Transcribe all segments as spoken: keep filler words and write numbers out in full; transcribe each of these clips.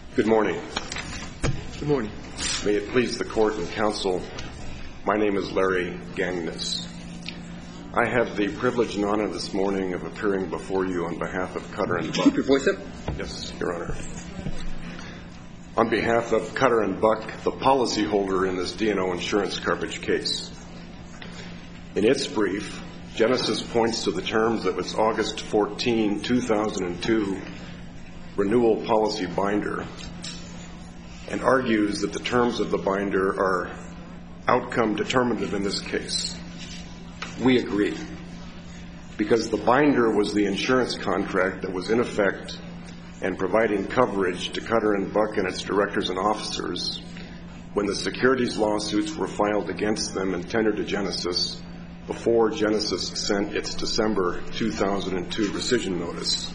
Good morning. Good morning. May it please the Court and Counsel, my name is Larry Gagnes. I have the privilege and honor this morning of appearing before you on behalf of Cutter and Buck. Keep your voice up. Yes, Your Honor. On behalf of Cutter and Buck, the policyholder in this D and O insurance coverage case. In its brief, Genesis points to the terms of its August fourteenth, two thousand two renewal policy binder and argues that the terms of the binder are outcome determinative in this case. We agree, because the binder was the insurance contract that was in effect and providing coverage to Cutter and Buck and its directors and officers when the securities lawsuits were filed against them and tendered to Genesis before Genesis sent its December two thousand two rescission notice.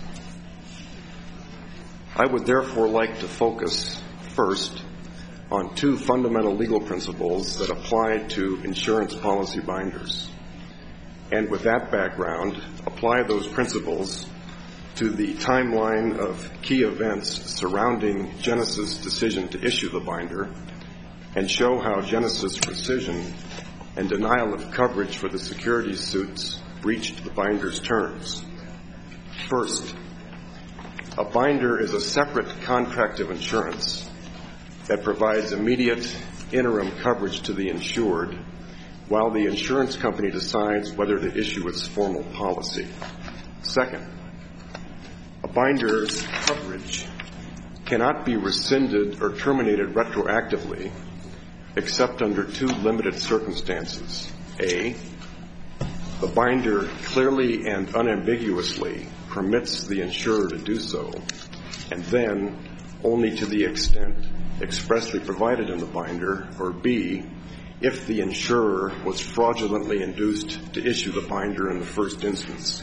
I would therefore like to focus first on two fundamental legal principles that apply to insurance policy binders, and with that background, apply those principles to the timeline of key events surrounding Genesis' decision to issue the binder, and show how Genesis' rescission and denial of coverage for the securities suits breached the binder's terms. First, a binder is a separate contract of insurance that provides immediate interim coverage to the insured while the insurance company decides whether to issue its formal policy. Second, a binder's coverage cannot be rescinded or terminated retroactively except under two limited circumstances. A, the binder clearly and unambiguously permits the insurer to do so, and then only to the extent expressly provided in the binder, or B, if the insurer was fraudulently induced to issue the binder in the first instance.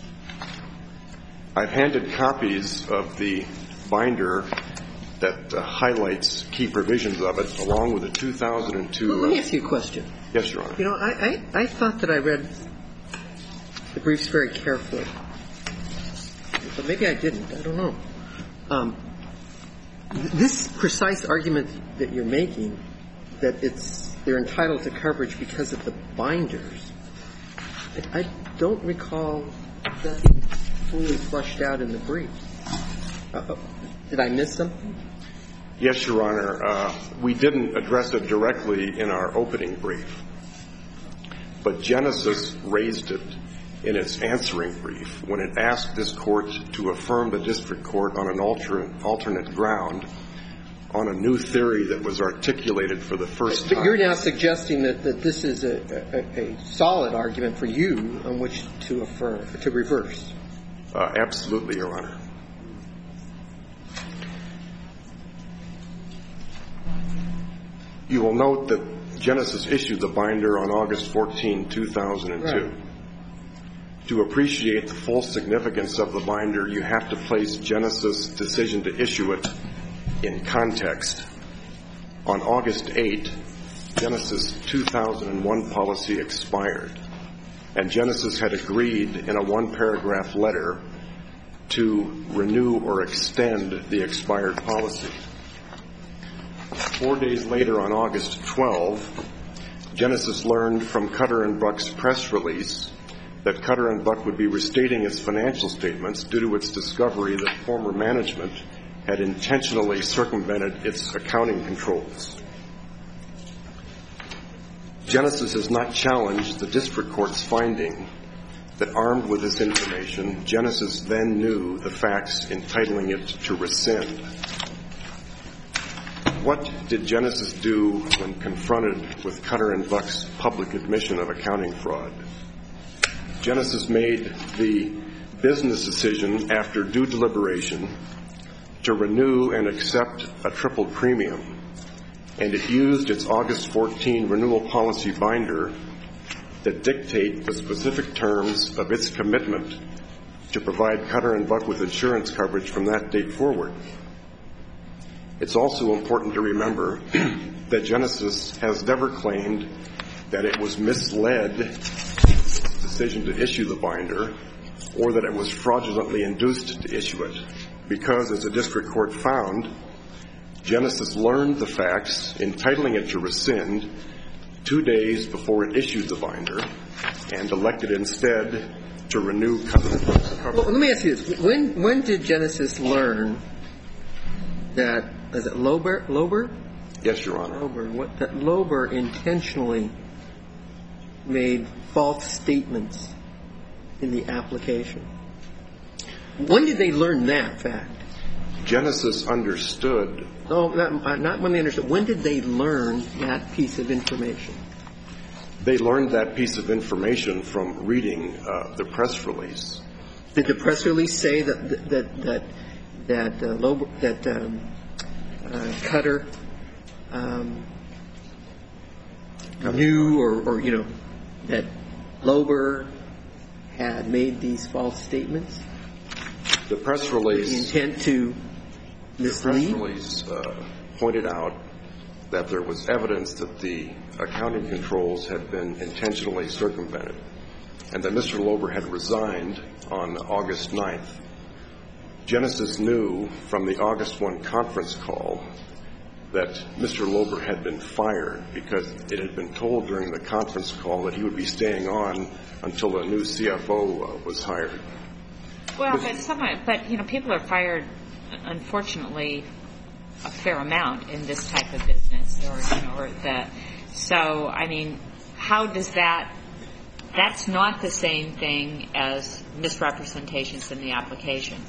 I've handed copies of the binder that uh, highlights key provisions of it, along with the two thousand two... Well, let me ask you a question. Yes, Your Honor. You know, I, I, I thought that I read the briefs very carefully, but maybe I didn't. I don't know. Um, this precise argument that you're making, that it's they're entitled to coverage because of the binders, I, I don't recall that being fully fleshed out in the brief. Uh, did I miss something? Yes, Your Honor. Uh, we didn't address it directly in our opening brief, but Genesis raised it in its answering brief when it asked this court to affirm the district court on an alternate, alternate ground on a new theory that was articulated for the first but time. But you're now suggesting that, that this is a, a, a solid argument for you on which to affirm, to reverse. Uh, absolutely, Your Honor. You will note that Genesis issued the binder on August fourteenth, two thousand two. Right. To appreciate the full significance of the binder, you have to place Genesis' decision to issue it in context. On August eighth, Genesis' two thousand one policy expired, and Genesis had agreed in a one-paragraph letter to renew or extend the expired policy. Four days later, on August twelfth, Genesis learned from Cutter and Buck's press release that Cutter and Buck would be restating its financial statements due to its discovery that former management had intentionally circumvented its accounting controls. Genesis has not challenged the district court's finding that, armed with this information, Genesis then knew the facts entitling it to rescind. What did Genesis do when confronted with Cutter and Buck's public admission of accounting fraud? Genesis made the business decision after due deliberation to renew and accept a triple premium, and it used its August fourteenth renewal policy binder that dictate the specific terms of its commitment to provide Cutter and Buck with insurance coverage from that date forward. It's also important to remember that Genesis has never claimed that it was misled in its decision to issue the binder, or that it was fraudulently induced to issue it, because, as the district court found, Genesis learned the facts, entitling it to rescind two days before it issued the binder, and elected instead to renew covenant coverage. Well, let me ask you this. When, when did Genesis learn that, is it Lober? Lober? Yes, Your Honor. Lober. What, that Lober intentionally made false statements in the application? When did they learn that fact? Genesis understood. No, not, not when they understood. When did they learn that piece of information? They learned that piece of information from reading uh, the press release. Did the press release say that that that that uh, Lober, that um, uh, Cutter um, knew, or, or you know, that Lober had made these false statements? The press release. The intent to mislead? The press release uh, pointed out that there was evidence that the accounting controls had been intentionally circumvented, and that Mister Lober had resigned on August ninth. Genesis knew from the August first conference call that Mister Lober had been fired because it had been told during the conference call that he would be staying on until a new C F O uh, was hired. Well, but someone, but you know, people are fired, unfortunately, a fair amount in this type of business, or you know, or the. So, I mean, how does that? That's not the same thing as misrepresentations in the application.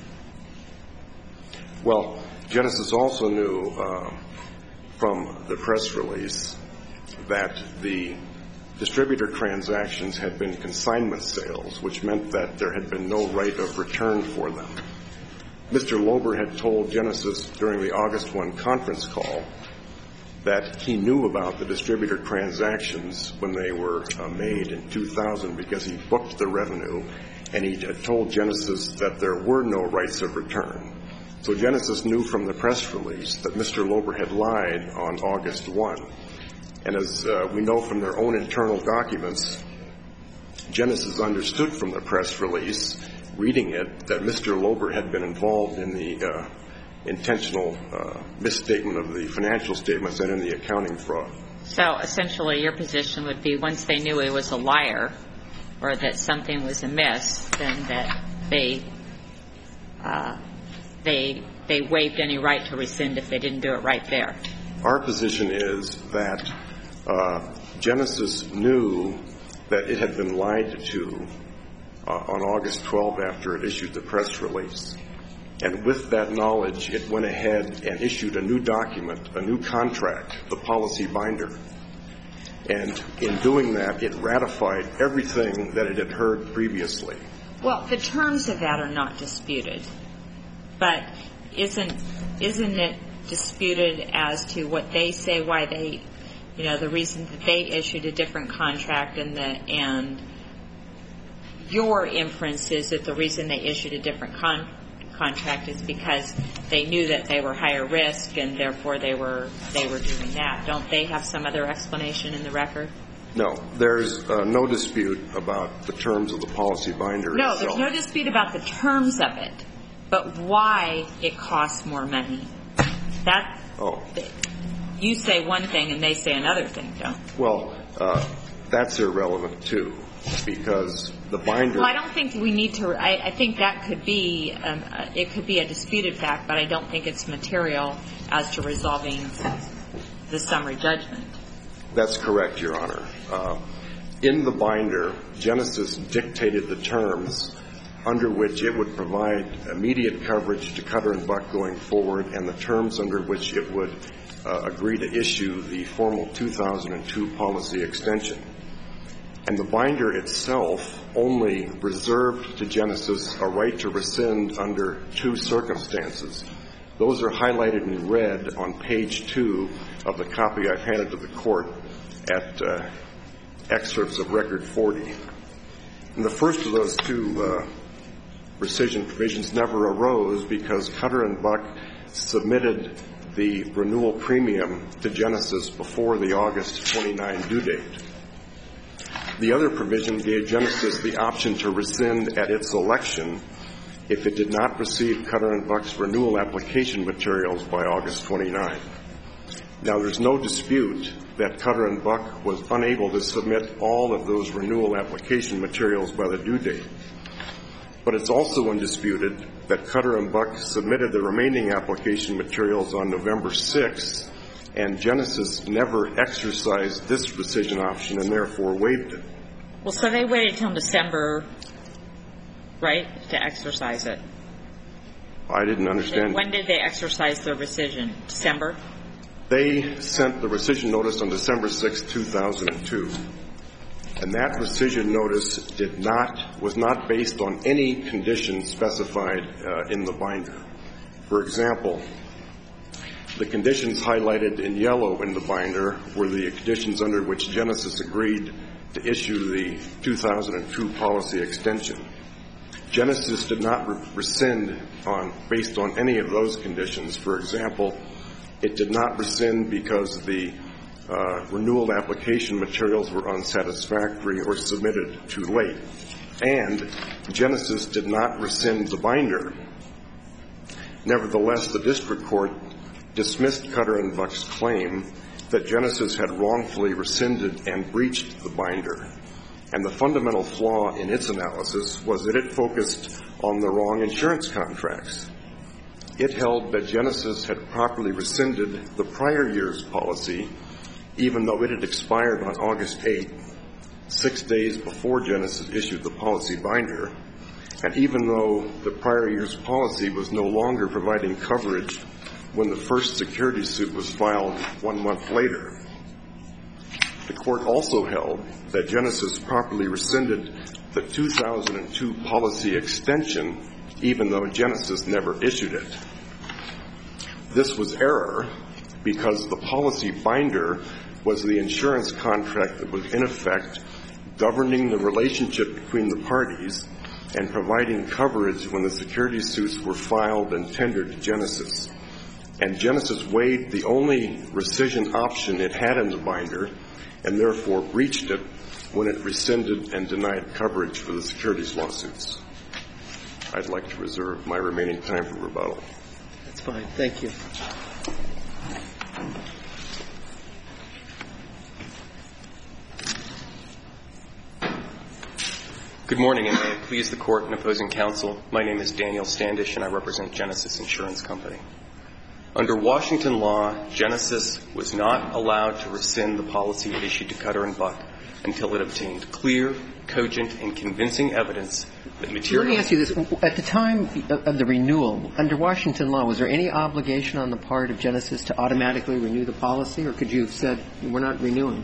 Well, Genesis also knew uh, from the press release that the distributor transactions had been consignment sales, which meant that there had been no right of return for them. Mister Lober had told Genesis during the August first conference call that he knew about the distributor transactions when they were uh, made in two thousand because he booked the revenue, and he had told Genesis that there were no rights of return. So Genesis knew from the press release that Mister Lober had lied on August first. And as uh, we know from their own internal documents, Genesis understood from the press release, reading it, that Mister Lober had been involved in the uh, intentional uh, misstatement of the financial statements and in the accounting fraud. So essentially your position would be once they knew he was a liar or that something was amiss, then that they uh, they they waived any right to rescind if they didn't do it right there. Our position is that uh, Genesis knew that it had been lied to uh, on August twelfth after it issued the press release. And with that knowledge, it went ahead and issued a new document, a new contract, the policy binder. And in doing that, it ratified everything that it had heard previously. Well, the terms of that are not disputed. But isn't isn't it disputed as to what they say, why they, you know, the reason that they issued a different contract, and the and your inference is that the reason they issued a different con- contract is because they knew that they were higher risk and therefore they were they were doing that. Don't they have some other explanation in the record? No, there's uh, no dispute about the terms of the policy binder No, itself. there's no dispute about the terms of it, but why it costs more money. That oh. You say one thing and they say another thing, don't? Well, uh, that's irrelevant too, because the binder. Well, I don't think we need to. I, I think that could be um, uh, it could be a disputed fact, but I don't think it's material as to resolving the summary judgment. That's correct, Your Honor. Uh, in the binder, Genesis dictated the terms under which it would provide immediate coverage to Cutter and Buck going forward, and the terms under which it would uh, agree to issue the formal two thousand two policy extension. And the binder itself only reserved to Genesis a right to rescind under two circumstances. Those are highlighted in red on page two of the copy I've handed to the court at uh, excerpts of Record forty. And the first of those two uh, rescission provisions never arose because Cutter and Buck submitted the renewal premium to Genesis before the August twenty-ninth due date. The other provision gave Genesis the option to rescind at its election if it did not receive Cutter and Buck's renewal application materials by August twenty-ninth. Now, there's no dispute that Cutter and Buck was unable to submit all of those renewal application materials by the due date. But it's also undisputed that Cutter and Buck submitted the remaining application materials on November sixth, and Genesis never exercised this rescission option and therefore waived it. Well, so they waited until December, right, to exercise it? I didn't understand. When did they exercise their rescission? December? They sent the rescission notice on December sixth, two thousand two. And that rescission notice did not, was not based on any conditions specified uh, in the binder. For example, the conditions highlighted in yellow in the binder were the conditions under which Genesis agreed to issue the two thousand two policy extension. Genesis did not re- rescind on, based on any of those conditions. For example, it did not rescind because the uh, renewal application materials were unsatisfactory or submitted too late. And Genesis did not rescind the binder. Nevertheless, the district court dismissed Cutter and Buck's claim that Genesis had wrongfully rescinded and breached the binder. And the fundamental flaw in its analysis was that it focused on the wrong insurance contracts. It held that Genesis had properly rescinded the prior year's policy, even though it had expired on August eighth, six days before Genesis issued the policy binder, and even though the prior year's policy was no longer providing coverage when the first securities suit was filed one month later. The court also held that Genesis properly rescinded the two thousand two policy extension, even though Genesis never issued it. This was error because the policy binder was the insurance contract that was in effect governing the relationship between the parties and providing coverage when the securities suits were filed and tendered to Genesis. And Genesis waived the only rescission option it had in the binder and therefore breached it when it rescinded and denied coverage for the securities lawsuits. I'd like to reserve my remaining time for rebuttal. That's fine. Thank you. Good morning, and may it please the Court and opposing counsel. My name is Daniel Standish, and I represent Genesis Insurance Company. Under Washington law, Genesis was not allowed to rescind the policy it issued to Cutter and Buck until it obtained clear, cogent, and convincing evidence that material... Let me ask you this. At the time of the renewal, under Washington law, was there any obligation on the part of Genesis to automatically renew the policy, or could you have said, we're not renewing?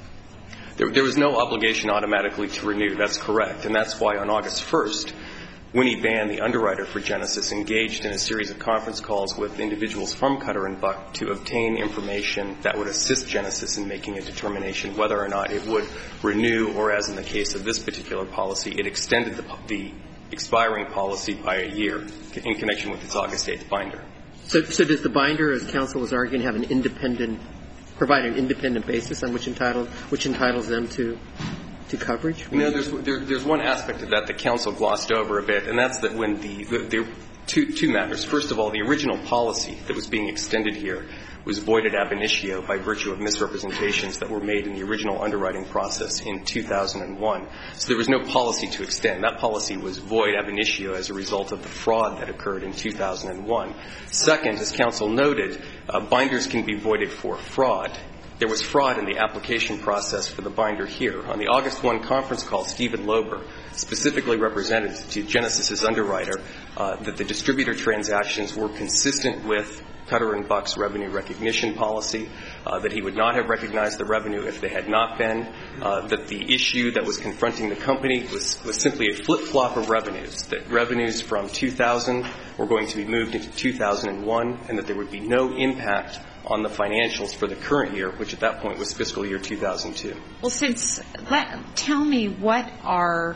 There, there was no obligation automatically to renew. That's correct. And that's why on August first, Winnie Ban, the underwriter for Genesis, engaged in a series of conference calls with individuals from Cutter and Buck to obtain information that would assist Genesis in making a determination whether or not it would renew, or as in the case of this particular policy, it extended the, the expiring policy by a year in connection with its August eighth binder. So, so does the binder, as counsel was arguing, have an independent, provide an independent basis on which entitled, which entitles them to to coverage? You know, there's, there, there's one aspect of that that counsel glossed over a bit, and that's that when the, the, the two, two matters. First of all, the original policy that was being extended here was voided ab initio by virtue of misrepresentations that were made in the original underwriting process in two thousand one. So there was no policy to extend. That policy was void ab initio as a result of the fraud that occurred in two thousand one. Second, as counsel noted, uh, binders can be voided for fraud. There was fraud in the application process for the binder here. On the August first conference call, Stephen Lober specifically represented to Genesis's underwriter uh, that the distributor transactions were consistent with Cutter and Buck's revenue recognition policy, uh, that he would not have recognized the revenue if they had not been, uh, that the issue that was confronting the company was, was simply a flip-flop of revenues, that revenues from two thousand were going to be moved into two thousand one, and that there would be no impact on the financials for the current year, which at that point was fiscal year two thousand two. Well, since, let, tell me what are,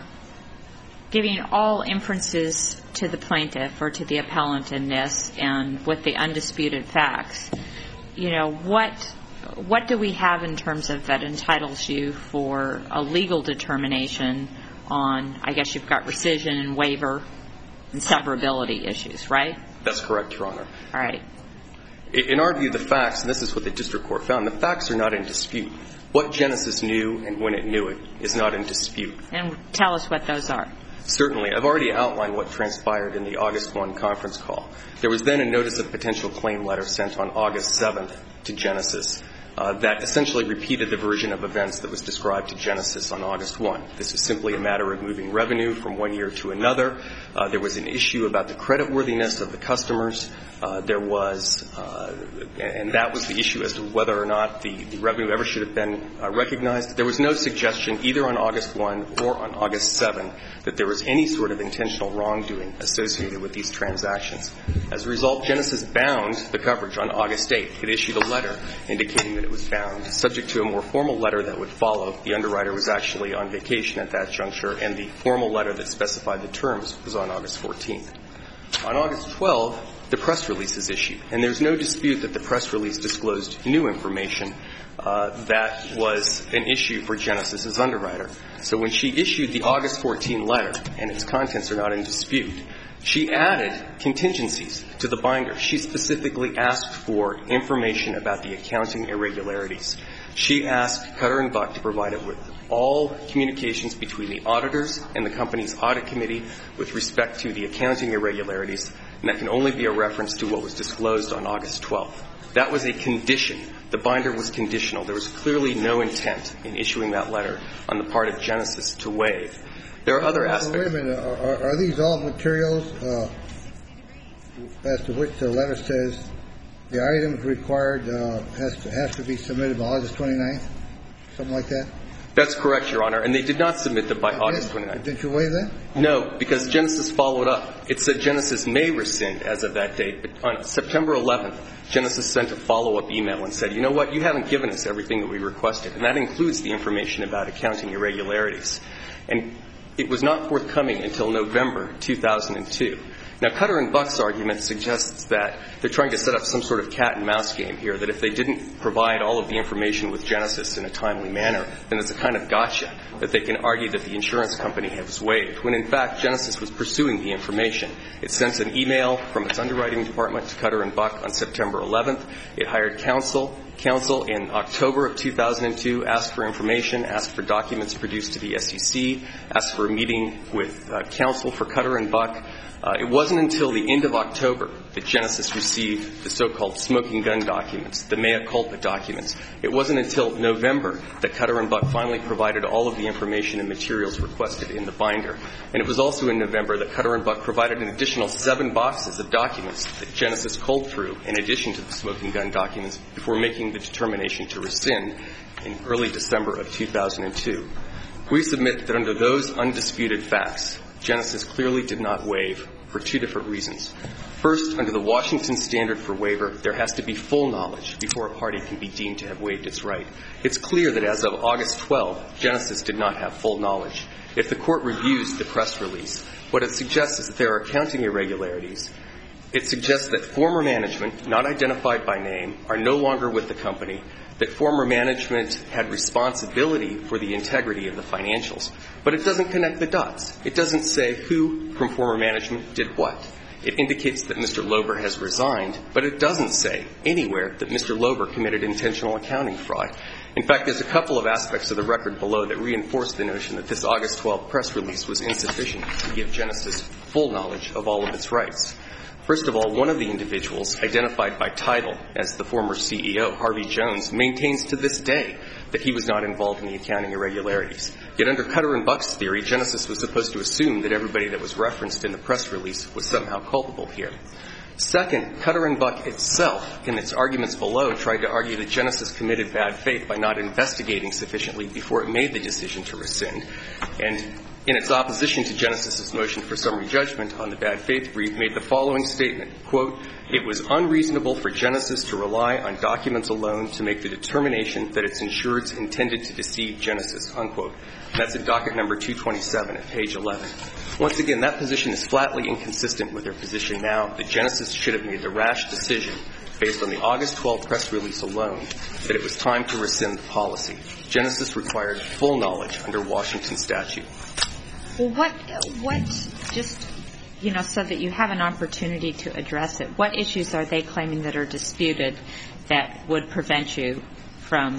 giving all inferences to the plaintiff or to the appellant in this and with the undisputed facts, you know, what, what do we have in terms of that entitles you for a legal determination on, I guess you've got rescission and waiver and severability issues, right? That's correct, Your Honor. All right. In our view, the facts, and this is what the district court found, the facts are not in dispute. What Genesis knew and when it knew it is not in dispute. And tell us what those are. Certainly. I've already outlined what transpired in the August first conference call. There was then a notice of potential claim letter sent on August seventh to Genesis uh, that essentially repeated the version of events that was described to Genesis on August first. This is simply a matter of moving revenue from one year to another. Uh, there was an issue about the creditworthiness of the customers. Uh, there was, uh, and that was the issue as to whether or not the, the revenue ever should have been uh, recognized. There was no suggestion either on August first or on August seventh that there was any sort of intentional wrongdoing associated with these transactions. As a result, Genesis bound the coverage on August eighth. It issued a letter indicating that it was bound, subject to a more formal letter that would follow. The underwriter was actually on vacation at that juncture, and the formal letter that specified the terms was on August fourteenth. On August twelfth, the press release is issued, and there's no dispute that the press release disclosed new information uh, that was an issue for Genesis's underwriter. So when she issued the August fourteenth letter, and its contents are not in dispute, she added contingencies to the binder. She specifically asked for information about the accounting irregularities. She asked Cutter and Buck to provide it with all communications between the auditors and the company's audit committee with respect to the accounting irregularities, and that can only be a reference to what was disclosed on August twelfth. That was a condition. The binder was conditional. There was clearly no intent in issuing that letter on the part of Genesis to waive. There are other aspects. Wait a minute. Are, are these all materials uh, as to which the letter says the items required uh, has to, has to be submitted by August twenty-ninth? Something like that? That's correct, Your Honor. And they did not submit them by Did, August twenty-ninth. Didn't you waive that? No, because Genesis followed up. It said Genesis may rescind as of that date. But on September eleventh, Genesis sent a follow-up email and said, you know what, you haven't given us everything that we requested. And that includes the information about accounting irregularities. And it was not forthcoming until November two thousand two. Now, Cutter and Buck's argument suggests that they're trying to set up some sort of cat-and-mouse game here, that if they didn't provide all of the information with Genesis in a timely manner, then it's a kind of gotcha, that they can argue that the insurance company has waived, when in fact Genesis was pursuing the information. It sent an email from its underwriting department to Cutter and Buck on September eleventh. It hired counsel. Counsel in October of two thousand two asked for information, asked for documents produced to the S E C, asked for a meeting with uh, counsel for Cutter and Buck. Uh, it wasn't until the end of October that Genesis received the so-called smoking gun documents, the mea culpa documents. It wasn't until November that Cutter and Buck finally provided all of the information and materials requested in the binder. And it was also in November that Cutter and Buck provided an additional seven boxes of documents that Genesis culled through in addition to the smoking gun documents before making the determination to rescind in early December of two thousand two. We submit that under those undisputed facts, Genesis clearly did not waive for two different reasons. First, under the Washington standard for waiver, there has to be full knowledge before a party can be deemed to have waived its right. It's clear that as of August twelfth, Genesis did not have full knowledge. If the court reviews the press release, what it suggests is that there are accounting irregularities. It suggests that former management, not identified by name, are no longer with the company, that former management had responsibility for the integrity of the financials. But it doesn't connect the dots. It doesn't say who from former management did what. It indicates that Mister Lober has resigned, but it doesn't say anywhere that Mister Lober committed intentional accounting fraud. In fact, there's a couple of aspects of the record below that reinforce the notion that this August twelfth press release was insufficient to give Genesis full knowledge of all of its rights. First of all, one of the individuals identified by title as the former C E O, Harvey Jones, maintains to this day that he was not involved in the accounting irregularities. Yet under Cutter and Buck's theory, Genesis was supposed to assume that everybody that was referenced in the press release was somehow culpable here. Second, Cutter and Buck itself, in its arguments below, tried to argue that Genesis committed bad faith by not investigating sufficiently before it made the decision to rescind. And in its opposition to Genesis's motion for summary judgment on the bad faith brief, made the following statement, quote, "It was unreasonable for Genesis to rely on documents alone to make the determination that its insureds intended to deceive Genesis," unquote. And that's in docket number two twenty-seven at page eleven. Once again, that position is flatly inconsistent with their position now that Genesis should have made the rash decision based on the August twelfth press release alone that it was time to rescind the policy. Genesis required full knowledge under Washington statute. Well, what, what, just you know, so that you have an opportunity to address it, what issues are they claiming that are disputed that would prevent you from,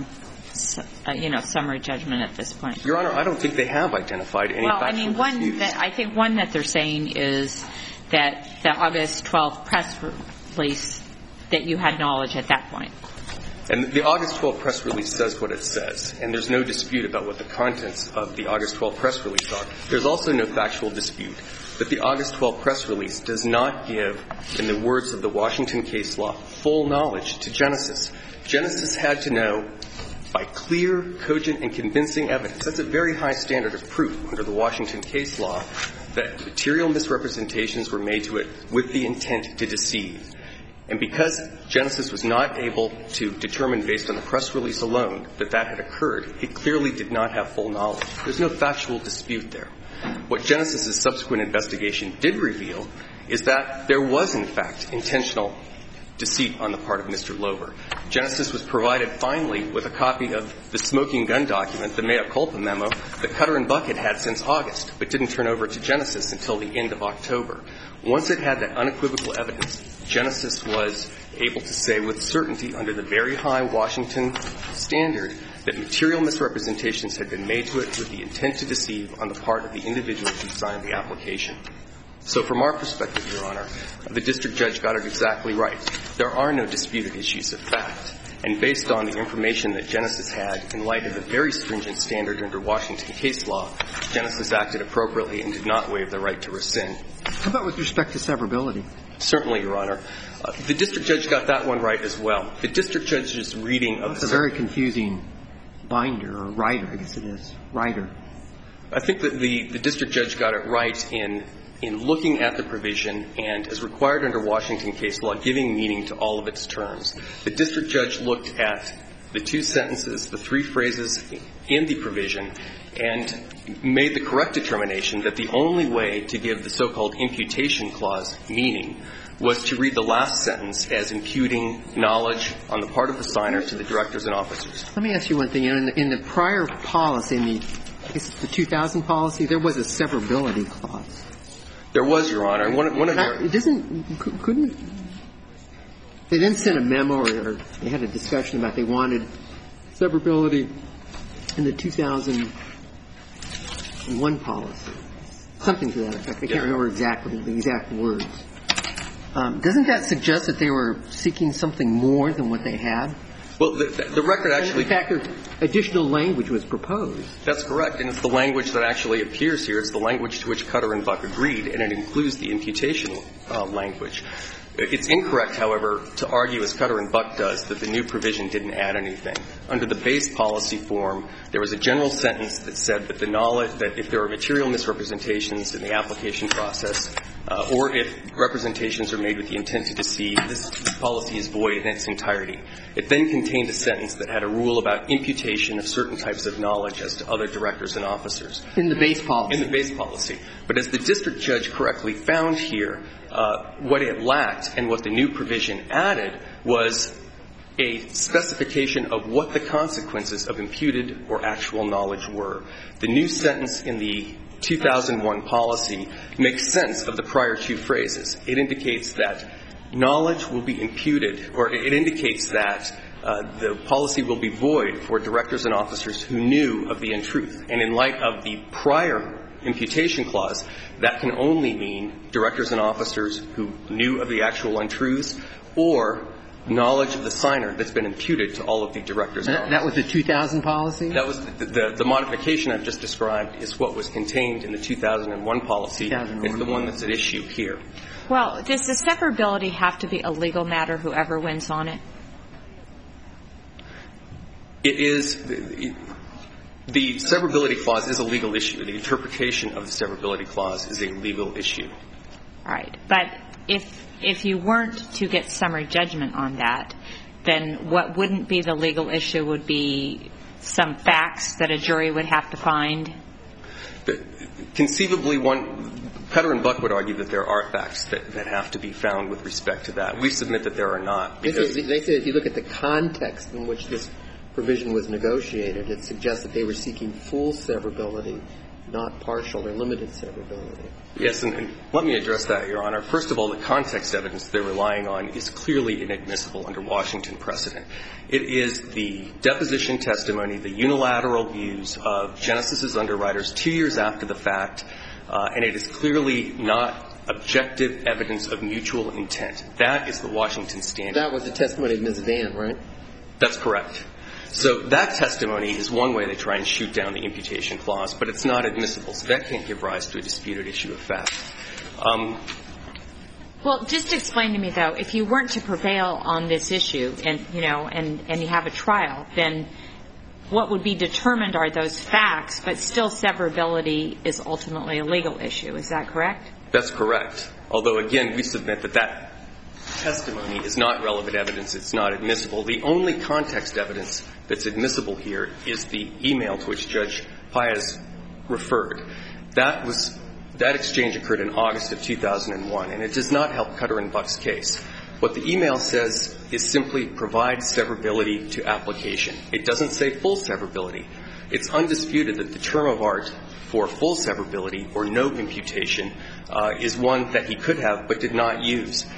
uh, you know, summary judgment at this point? Your Honor, I don't think they have identified any well, factual I mean, one disputes. that I think one that they're saying is that the August twelfth press release, that you had knowledge at that point. And the August twelfth press release says what it says, and there's no dispute about what the contents of the August twelfth press release are. There's also no factual dispute that the August twelfth press release does not give, in the words of the Washington case law, full knowledge to Genesis. Genesis had to know by clear, cogent, and convincing evidence. That's a very high standard of proof under the Washington case law, that material misrepresentations were made to it with the intent to deceive. And because Genesis was not able to determine based on the press release alone that that had occurred, it clearly did not have full knowledge. There's no factual dispute there. What Genesis's subsequent investigation did reveal is that there was, in fact, intentional deceit on the part of Mister Lover. Genesis was provided finally with a copy of the smoking gun document, the mea culpa memo, that Cutter and Buck had had since August, but didn't turn over to Genesis until the end of October. Once it had that unequivocal evidence, Genesis was able to say with certainty under the very high Washington standard that material misrepresentations had been made to it with the intent to deceive on the part of the individual who signed the application. So from our perspective, Your Honor, the district judge got it exactly right. There are no disputed issues of fact. And based on the information that Genesis had, in light of the very stringent standard under Washington case law, Genesis acted appropriately and did not waive the right to rescind. How about with respect to severability? Certainly, Your Honor. Uh, the district judge got that one right as well. The district judge's reading of It's a very confusing binder, or writer, I guess it is, writer. I think that the, the district judge got it right in in looking at the provision and, as required under Washington case law, giving meaning to all of its terms. The district judge looked at the two sentences, the three phrases in the provision, and made the correct determination that the only way to give the so-called imputation clause meaning was to read the last sentence as imputing knowledge on the part of the signer to the directors and officers. Let me ask you one thing. You know, in the, in the prior policy, in the, I guess it's the two thousand policy, there was a severability clause. There was, Your Honor. One, one of your it doesn't, couldn't, they didn't send a memo or, or they had a discussion about they wanted severability in the two thousand one policy. Something to that effect. I can't remember exactly the exact words. Um, doesn't that suggest that they were seeking something more than what they had? Well, the, the record actually... In fact, additional language was proposed. That's correct, and it's the language that actually appears here. It's the language to which Cutter and Buck agreed, and it includes the imputation uh, language. It's incorrect, however, to argue, as Cutter and Buck does, that the new provision didn't add anything. Under the base policy form, there was a general sentence that said that the knowledge that if there are material misrepresentations in the application process, uh, or if representations are made with the intent to deceive, this, this policy is void in its entirety. It then contained a sentence that had a rule about imputation of certain types of knowledge as to other directors and officers. In the base policy. In the base policy. But as the district judge correctly found here, uh, what it lacked and what the new provision added was a specification of what the consequences of imputed or actual knowledge were. The new sentence in the two thousand one policy makes sense of the prior two phrases. It indicates that knowledge will be imputed, or it indicates that uh, the policy will be void for directors and officers who knew of the untruth. And in light of the prior imputation clause, that can only mean directors and officers who knew of the actual untruths or knowledge of the signer that's been imputed to all of the directors and officers. That was the two thousand policy? That was the, the, the modification I've just described is what was contained in the two thousand one policy. two thousand one. It's the one that's at issue here. Well, does the severability have to be a legal matter, whoever wins on it? It is. The severability clause is a legal issue. The interpretation of the severability clause is a legal issue. All right. But if if you weren't to get summary judgment on that, then what wouldn't be the legal issue would be some facts that a jury would have to find? Conceivably, one, Cutter and Buck would argue that there are facts that, that have to be found with respect to that. We submit that there are not. They say, they say if you look at the context in which this provision was negotiated, it suggests that they were seeking full severability not partial or limited severability. Yes, and, and let me address that, Your Honor. First of all, the context evidence they're relying on is clearly inadmissible under Washington precedent. It is the deposition testimony, the unilateral views of Genesis's underwriters two years after the fact, uh, and it is clearly not objective evidence of mutual intent. That is the Washington standard. That was the testimony of Miz Vann, right? That's correct. So that testimony is one way they try and shoot down the imputation clause, but it's not admissible, so that can't give rise to a disputed issue of fact. Um, well, just explain to me, though, if you weren't to prevail on this issue and, you know, and, and you have a trial, then what would be determined are those facts, but still severability is ultimately a legal issue. Is that correct? That's correct. Although, again, we submit that that testimony is not relevant evidence. It's not admissible. The only context evidence that's admissible here is the email to which Judge Paez referred. That was that exchange occurred in August of two thousand one, and it does not help Cutter and Buck's case. What the email says is simply provide severability to application. It doesn't say full severability. It's undisputed that the term of art for full severability or no imputation uh, is one that he could have but did not use.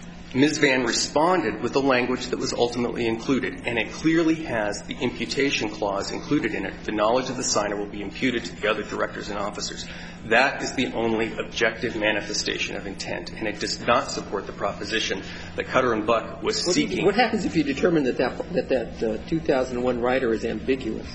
Miz Vann responded with the language that was ultimately included, and it clearly has the imputation clause included in it. The knowledge of the signer will be imputed to the other directors and officers. That is the only objective manifestation of intent, and it does not support the proposition that Cutter and Buck was what, seeking. What happens if you determine that that, that, that uh, two thousand one rider is ambiguous?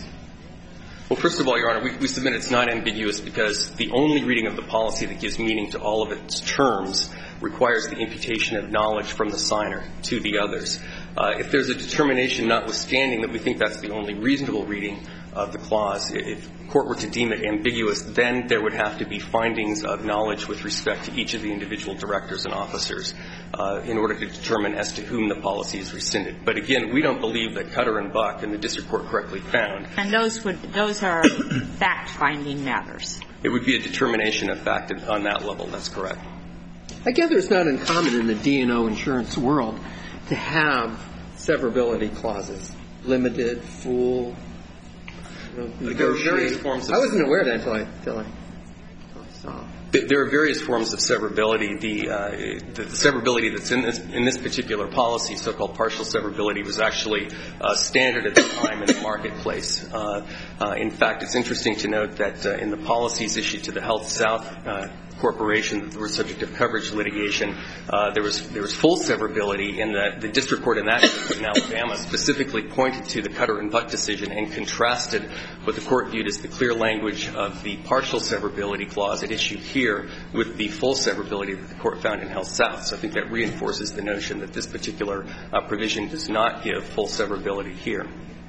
Well, first of all, Your Honor, we, we submit it's not ambiguous because the only reading of the policy that gives meaning to all of its terms requires the imputation of knowledge from the signer to the others. Uh, if there's a determination notwithstanding that we think that's the only reasonable reading of the clause, if the court were to deem it ambiguous, then there would have to be findings of knowledge with respect to each of the individual directors and officers uh, in order to determine as to whom the policy is rescinded. But again, we don't believe that Cutter and Buck and the district court correctly found. And those would those are fact-finding matters. It would be a determination of fact on that level. That's correct. I gather it's not uncommon in the D and O insurance world to have severability clauses, limited, full, you know, there are various forms of. I wasn't aware of that until I, until I saw. There are various forms of severability. The, uh, the, the severability that's in this, in this particular policy, so-called partial severability, was actually uh, standard at the time in the marketplace. Uh, uh, in fact, it's interesting to note that uh, in the policies issued to the Health South uh, Corporation that were subject of coverage litigation, uh, there was there was full severability, and the, the district court in that in Alabama specifically pointed to the Cutter and Buck decision and contrasted what the court viewed as the clear language of the partial severability clause at issue here with the full severability that the court found in Health South. So I think that reinforces the notion that this particular uh, provision does not give full severability here.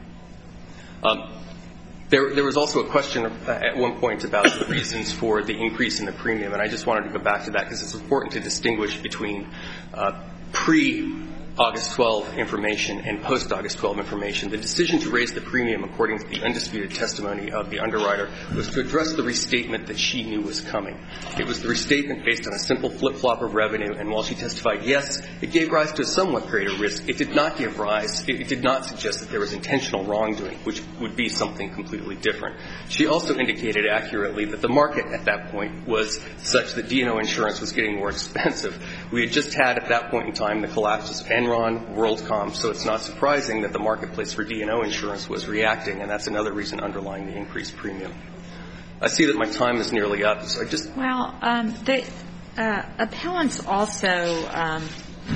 Um, There, there was also a question at one point about the reasons for the increase in the premium, and I just wanted to go back to that because it's important to distinguish between uh, pre-August twelfth information and post-August twelfth information. The decision to raise the premium, according to the undisputed testimony of the underwriter, was to address the restatement that she knew was coming. It was the restatement based on a simple flip-flop of revenue, and while she testified, yes, it gave rise to a somewhat greater risk, it did not give rise, it did not suggest that there was intentional wrongdoing, which would be something completely different. She also indicated accurately that the market at that point was such that D and O insurance was getting more expensive. We had just had at that point in time the collapses of Enron, WorldCom, so it's not surprising that the marketplace for D and O insurance was reacting, and that's another reason underlying the increased premium. I see that my time is nearly up, so I just... Well, um, the uh, appellants also, um,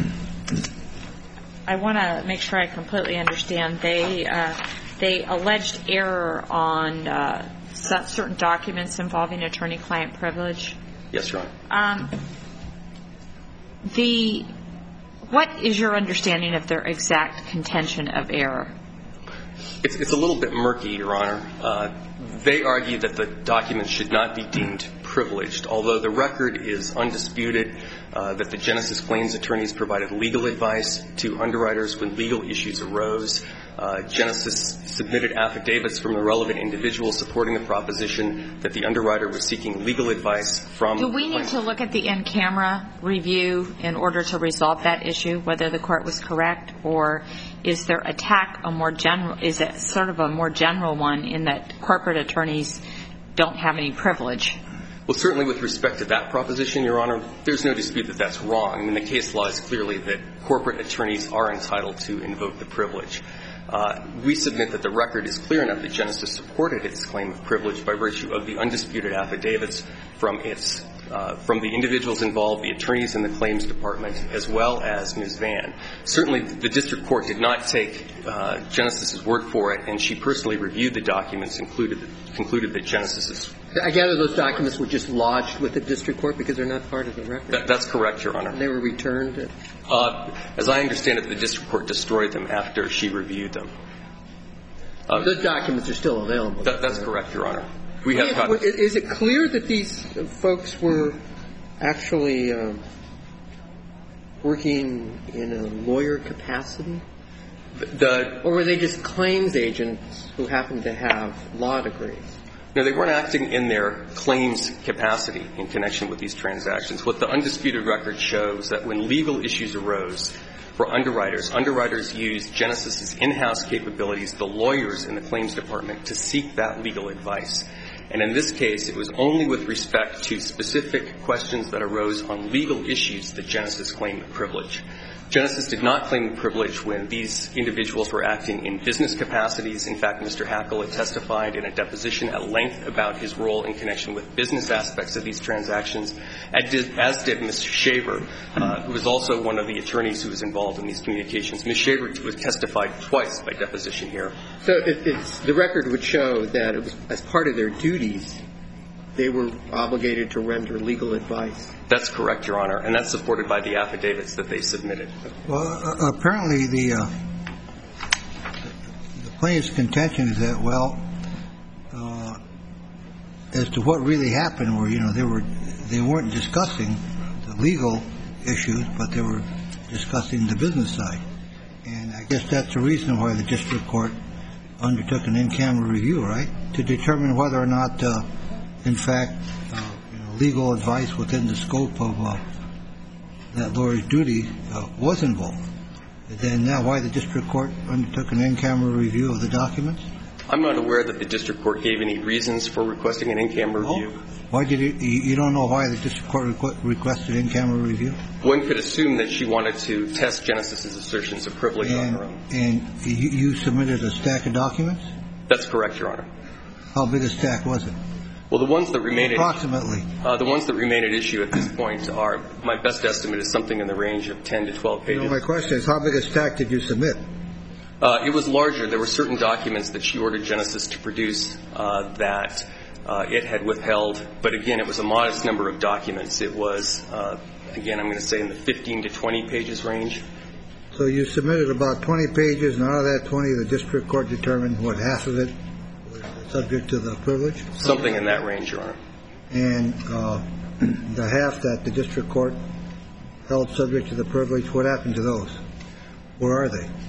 I want to make sure I completely understand, they uh, they alleged error on uh, certain documents involving attorney-client privilege. Yes, Your Honor. Um, the what is your understanding of their exact contention of error? It's, it's a little bit murky, Your Honor. Uh, they argue that the documents should not be deemed privileged, although the record is undisputed uh, that the Genesis claims attorneys provided legal advice to underwriters when legal issues arose. Uh, Genesis submitted affidavits from the relevant individuals supporting the proposition that the underwriter was seeking legal advice from... Do we need to look at the in-camera review in order to resolve that issue, whether the court was correct, or is their attack a more general, is it sort of a more general one in that corporate attorneys don't have any privilege. Well, certainly with respect to that proposition, Your Honor, there's no dispute that that's wrong. I mean, the case law is clearly that corporate attorneys are entitled to invoke the privilege. Uh, we submit that the record is clear enough that Genesis supported its claim of privilege by virtue of the undisputed affidavits from its uh, from the individuals involved, the attorneys in the claims department, as well as Miz Vann. Certainly, the district court did not take uh, Genesis's word for it, and she personally reviewed the documents, included concluded that Genesis's. I gather those documents were just lodged with the district court because they're not part of the record. That, that's correct, Your Honor. And they were returned? Uh, as I understand it, the district court destroyed them after she reviewed them. Uh, those documents are still available. That, that's correct, Your Honor. We have yeah, got, is it clear that these folks were actually um, working in a lawyer capacity? The, or were they just claims agents who happened to have law degrees? No, they weren't acting in their claims capacity in connection with these transactions. What the undisputed record shows that when legal issues arose for underwriters, underwriters used Genesis's in-house capabilities, the lawyers in the claims department, to seek that legal advice. And in this case, it was only with respect to specific questions that arose on legal issues that Genesis claimed the privilege. Genesis did not claim the privilege when these individuals were acting in business capacities. In fact, Mister Hackle had testified in a deposition at length about his role in connection with business aspects of these transactions, as did, as did Miz Shaver, uh, who was also one of the attorneys who was involved in these communications. Miz Shaver was testified twice by deposition here. So it, it's, the record would show that it was, as part of their duties, they were obligated to render legal advice. That's correct, Your Honor, and that's supported by the affidavits that they submitted. Well, uh, apparently the uh, the plaintiff's contention is that, well, uh, as to what really happened, where you know they were they weren't discussing the legal issues, but they were discussing the business side, and I guess that's the reason why the district court undertook an in-camera review, right, to determine whether or not, uh, in fact, uh, you know, legal advice within the scope of uh, that lawyer's duty uh, was involved. Then now why the district court undertook an in-camera review of the documents? I'm not aware that the district court gave any reasons for requesting an in-camera oh. review. Why did you, you don't know why the district court requ- requested in-camera review? One could assume that she wanted to test Genesis's assertions of privilege and, on her own. And you, you submitted a stack of documents? That's correct, Your Honor. How big a stack was it? Well, the ones that remain approximately at, uh, the ones that remain at issue at this point are, my best estimate is something in the range of ten to twelve pages. You know, my question is, how big a stack did you submit? Uh, it was larger. There were certain documents that she ordered Genesis to produce uh, that uh, it had withheld. But again, it was a modest number of documents. It was, uh, again, I'm going to say in the fifteen to twenty pages range. So you submitted about twenty pages, and out of that twenty, the district court determined what, half of it was subject to the privilege? Something in that range, Your Honor. And uh, the half that the district court held subject to the privilege, what happened to those? Where are they?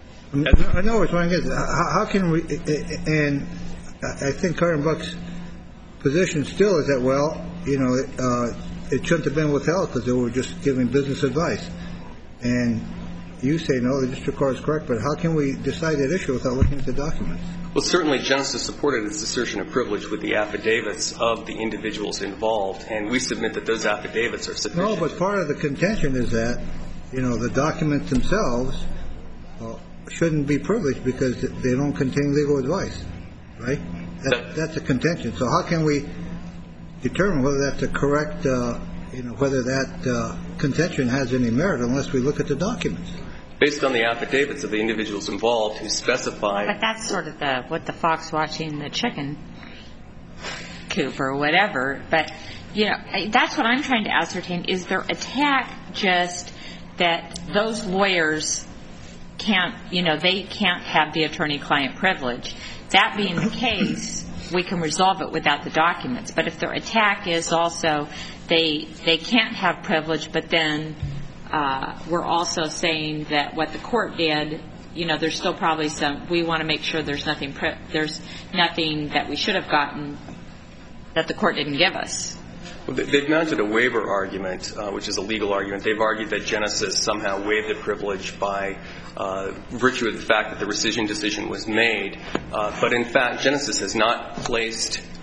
I know what I'm trying to get. How can we? And I think Karen Buck's position still is that, well, you know, uh, it shouldn't have been withheld because they were just giving business advice. And you say no, the district court is correct, but how can we decide that issue without looking at the documents? Well, certainly Genesis supported its assertion of privilege with the affidavits of the individuals involved, and we submit that those affidavits are sufficient. No, but part of the contention is that, you know, the documents themselves uh, shouldn't be privileged because they don't contain legal advice, right? That, that, that's a contention. So how can we determine whether that's a correct, uh, you know, whether that uh, contention has any merit unless we look at the documents? Based on the affidavits of the individuals involved who specify. But that's sort of the what the fox watching the chicken coop or whatever. But, you know, that's what I'm trying to ascertain. Is their attack just that those lawyers can't, you know, they can't have the attorney-client privilege? That being the case, we can resolve it without the documents. But if their attack is also they they can't have privilege, but then uh, we're also saying that what the court did, you know, there's still probably some. We want to make sure there's nothing pri- there's nothing that we should have gotten that the court didn't give us. Well, they've mounted a waiver argument, uh, which is a legal argument. They've argued that Genesis somehow waived the privilege by uh, virtue of the fact that the rescission decision was made. Uh, but in fact, Genesis has not placed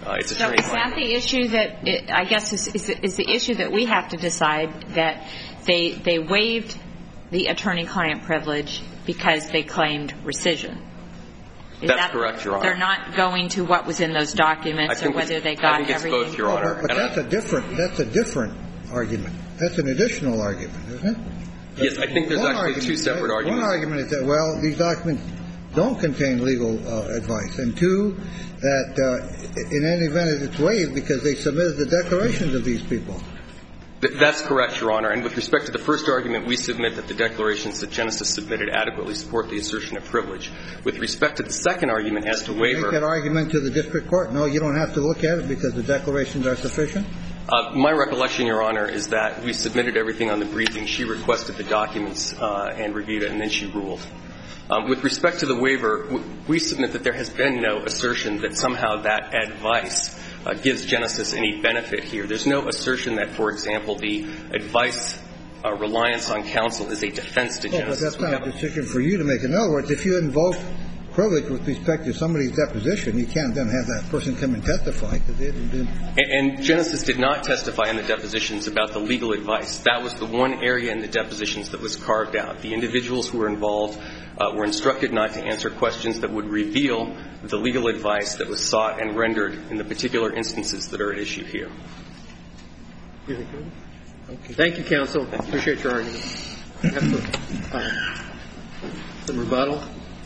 Uh, it's so is that attorney-client. the issue that, it, I guess, is, is, is the issue that we have to decide that they, they waived the attorney-client privilege because they claimed rescission? Is That's that, correct, Your Honor. They're not going to what was in those documents or whether they got I think it's everything. both, Your Honor. But And that's I- a different, that's a different argument. That's an additional argument, isn't it? Yes, I think there's One actually argument- two separate arguments. One argument is that, well, these documents don't contain legal uh, advice. And two, that uh, in any event it's waived because they submitted the declarations of these people. Th- That's correct, Your Honor. And with respect to the first argument, we submit that the declarations that Genesis submitted adequately support the assertion of privilege. With respect to the second argument as to waiver. Make that argument to the district court. No, you don't have to look at it because the declarations are sufficient. Uh, my recollection, Your Honor, is that we submitted everything on the briefing. She requested the documents uh, and reviewed it, and then she ruled. Um, with respect to the waiver, w- we submit that there has been no assertion that somehow that advice uh, gives Genesis any benefit here. There's no assertion that, for example, the advice uh, reliance on counsel is a defense to Oh, but Genesis. that's not a decision for you to make. In other words, if you invoke privilege with respect to somebody's deposition, you can't then have that person come and testify because they didn't do. And, and Genesis did not testify in the depositions about the legal advice. That was the one area in the depositions that was carved out. The individuals who were involved uh, were instructed not to answer questions that would reveal the legal advice that was sought and rendered in the particular instances that are at issue here. Okay. Thank you, counsel. I appreciate your argument. You have some, uh, some rebuttal.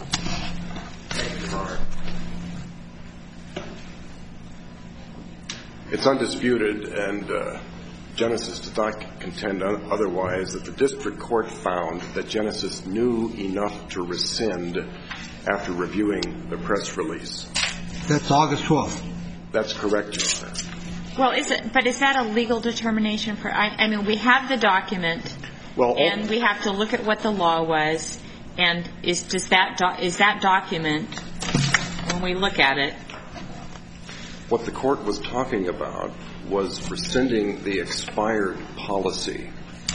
It's undisputed, and uh, Genesis does not contend otherwise, that the district court found that Genesis knew enough to rescind after reviewing the press release. That's August twelfth. That's correct, Your Honor. Well, is it, but is that a legal determination for, I, I mean, we have the document Well, and we have to look at what the law was, and is, does that, do, is that document, when we look at it, what the court was talking about was rescinding the expired policy.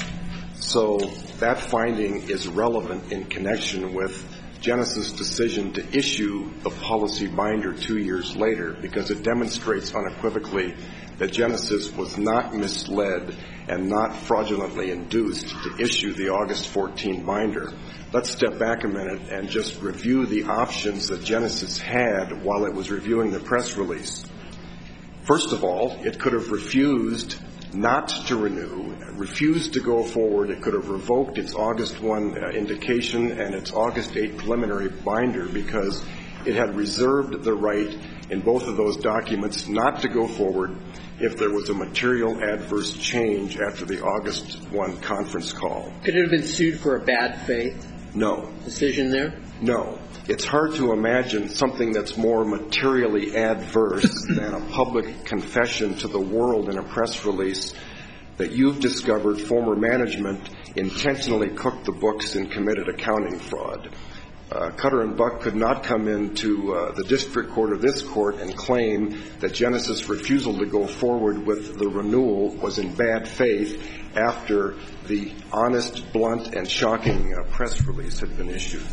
So that finding is relevant in connection with Genesis' decision to issue the policy binder two years later, because it demonstrates unequivocally that Genesis was not misled and not fraudulently induced to issue the August fourteenth binder. Let's step back a minute and just review the options that Genesis had while it was reviewing the press release. First of all, it could have refused not to renew, refused to go forward. It could have revoked its August first uh, indication and its August eighth preliminary binder because it had reserved the right in both of those documents not to go forward if there was a material adverse change after the August first conference call. Could it have been sued for a bad faith No. decision there? No. It's hard to imagine something that's more materially adverse than a public confession to the world in a press release that you've discovered former management intentionally cooked the books and committed accounting fraud. Uh, Cutter and Buck could not come into uh, the district court or this court and claim that Genesis' refusal to go forward with the renewal was in bad faith after the honest, blunt, and shocking uh, press release had been issued.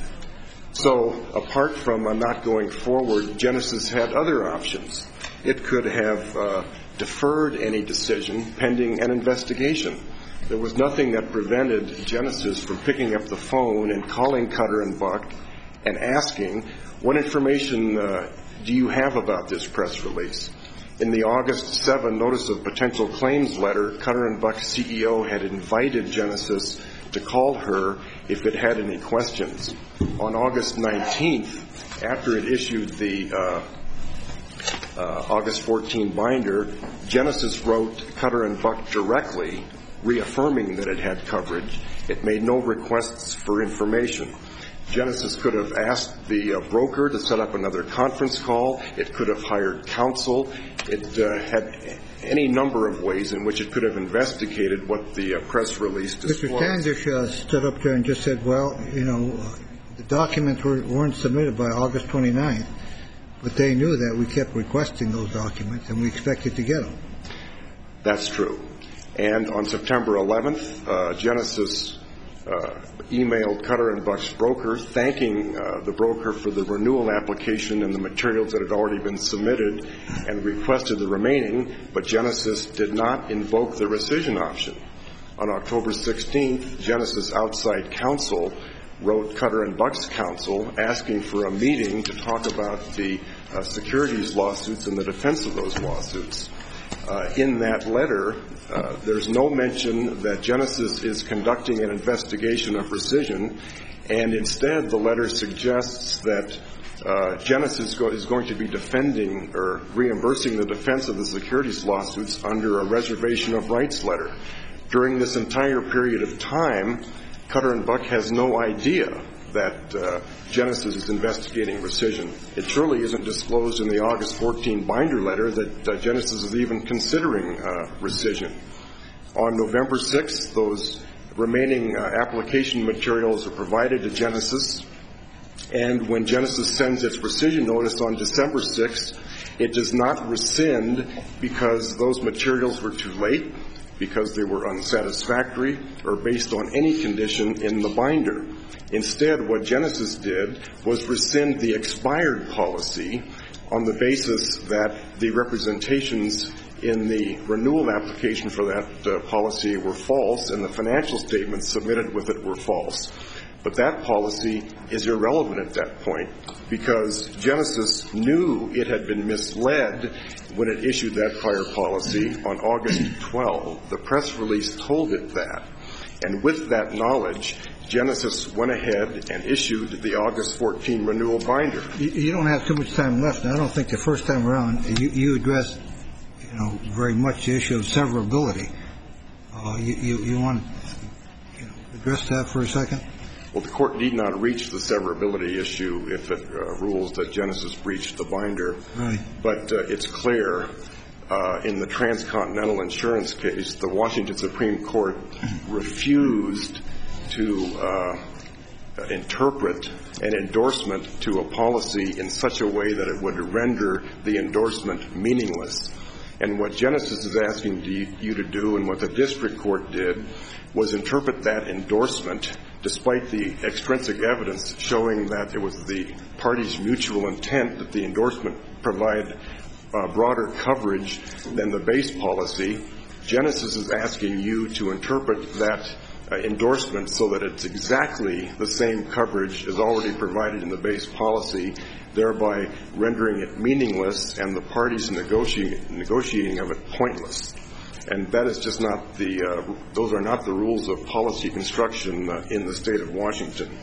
So apart from uh, not going forward, Genesis had other options. It could have uh, deferred any decision pending an investigation. There was nothing that prevented Genesis from picking up the phone and calling Cutter and Buck and asking, what information uh, do you have about this press release? In the August seventh notice of potential claims letter, Cutter and Buck's C E O had invited Genesis to call her if it had any questions. On August nineteenth, after it issued the uh, uh, August fourteenth binder, Genesis wrote Cutter and Buck directly, reaffirming that it had coverage. It made no requests for information. Genesis could have asked the uh, broker to set up another conference call. It could have hired counsel. It uh, had any number of ways in which it could have investigated what the uh, press release disclosed. Mister Standish uh, stood up there and just said, well, you know, uh, the documents were, weren't submitted by August twenty-ninth, but they knew that we kept requesting those documents and we expected to get them. That's true. And on September eleventh, uh, Genesis uh, emailed Cutter and Buck's broker, thanking uh, the broker for the renewal application and the materials that had already been submitted, and requested the remaining, but Genesis did not invoke the rescission option. On October sixteenth, Genesis outside counsel wrote Cutter and Buck's counsel asking for a meeting to talk about the uh, securities lawsuits and the defense of those lawsuits. Uh, in that letter, uh, there's no mention that Genesis is conducting an investigation of rescission, and instead the letter suggests that uh, Genesis go- is going to be defending or reimbursing the defense of the securities lawsuits under a reservation of rights letter. During this entire period of time, Cutter and Buck has no idea that uh, Genesis is investigating rescission. It surely isn't disclosed in the August fourteenth binder letter that uh, Genesis is even considering uh, rescission. On November sixth, those remaining uh, application materials are provided to Genesis, and when Genesis sends its rescission notice on December sixth, it does not rescind because those materials were too late, because they were unsatisfactory, or based on any condition in the binder. Instead, what Genesis did was rescind the expired policy on the basis that the representations in the renewal application for that uh, policy were false, and the financial statements submitted with it were false. But that policy is irrelevant at that point because Genesis knew it had been misled when it issued that prior policy on August twelfth. The press release told it that. And with that knowledge, Genesis went ahead and issued the August fourteenth renewal binder. You, you don't have too much time left. And I don't think the first time around you, you addressed, you know, very much the issue of severability. Uh, you, you, you want to you know, address that for a second? Well, the court need not reach the severability issue if it uh, rules that Genesis breached the binder. Right. But uh, it's clear uh, in the transcontinental insurance case, the Washington Supreme Court refused to uh, interpret an endorsement to a policy in such a way that it would render the endorsement meaningless. And what Genesis is asking you to do, and what the district court did, was interpret that endorsement, despite the extrinsic evidence showing that it was the parties' mutual intent that the endorsement provide uh, broader coverage than the base policy. Genesis is asking you to interpret that uh, endorsement so that it's exactly the same coverage as already provided in the base policy, thereby rendering it meaningless and the parties negotiating, negotiating of it pointless. And that is just not the, uh, those are not the rules of policy construction uh, in the state of Washington.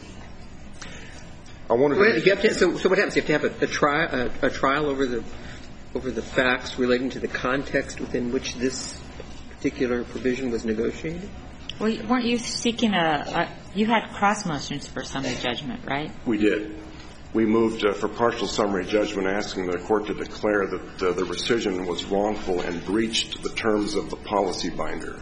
I wanted to... Wait, you have to, so, so what happens? You have to have a, a, tri- a, a trial over the, over the facts relating to the context within which this particular provision was negotiated? Well, weren't you seeking a, a you had cross motions for summary judgment, right? We did. We moved uh, for partial summary judgment, asking the court to declare that uh, the rescission was wrongful and breached the terms of the policy binder.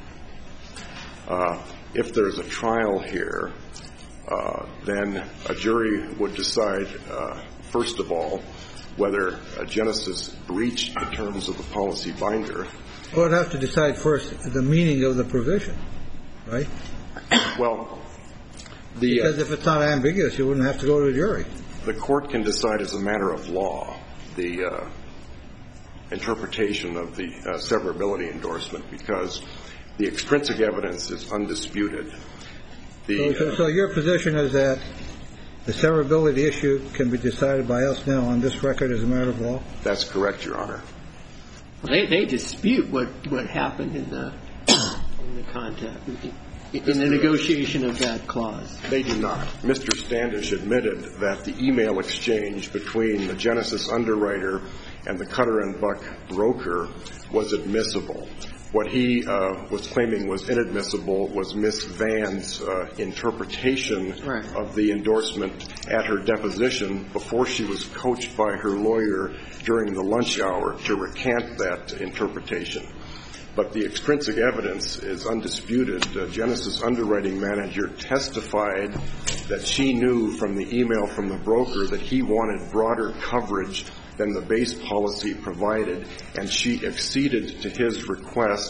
Uh, if there's a trial here, uh, then a jury would decide, uh, first of all, whether uh, Genesis breached the terms of the policy binder. Well, it'd have to decide first the meaning of the provision, right? Well, the... Because uh, if it's not ambiguous, you wouldn't have to go to a jury. The court can decide as a matter of law the uh, interpretation of the uh, severability endorsement because the extrinsic evidence is undisputed. The, so, so, uh, so your position is that the severability issue can be decided by us now on this record as a matter of law? That's correct, Your Honor. They, they dispute what, what happened in the in the contact in the negotiation of that clause. They do not. Mister Standish admitted that the email exchange between the Genesis underwriter and the Cutter and Buck broker was admissible. What he uh, was claiming was inadmissible was Miss Van's uh, interpretation right. of the endorsement at her deposition before she was coached by her lawyer during the lunch hour to recant that interpretation. But the extrinsic evidence is undisputed. Uh, Genesis underwriting manager testified that she knew from the email from the broker that he wanted broader coverage than the base policy provided, and she acceded to his request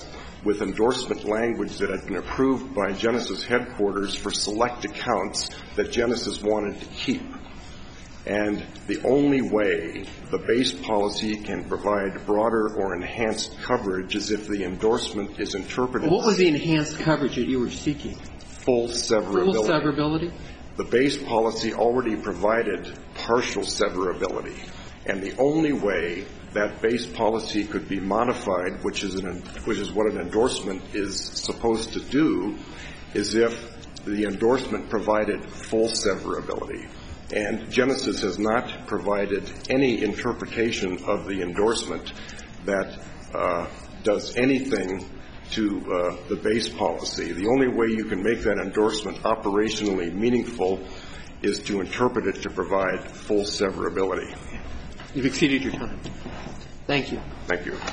with endorsement language that had been approved by Genesis headquarters for select accounts that Genesis wanted to keep. And the only way the base policy can provide broader or enhanced coverage is if the endorsement is interpreted. What was the enhanced coverage that you were seeking? Full severability. Full severability? The base policy already provided partial severability. And the only way that base policy could be modified, which is, an, which is what an endorsement is supposed to do, is if the endorsement provided full severability. And Genesis has not provided any interpretation of the endorsement that uh, does anything to uh, the base policy. The only way you can make that endorsement operationally meaningful is to interpret it to provide full severability. You've exceeded your time. Thank you. Thank you.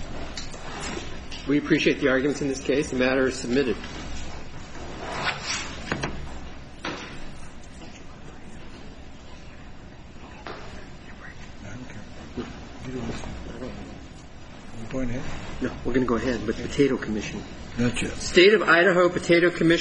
We appreciate the arguments in this case. The matter is submitted. Going ahead? No, we're going to go ahead with Potato Commission. Gotcha. State of Idaho Potato Commission.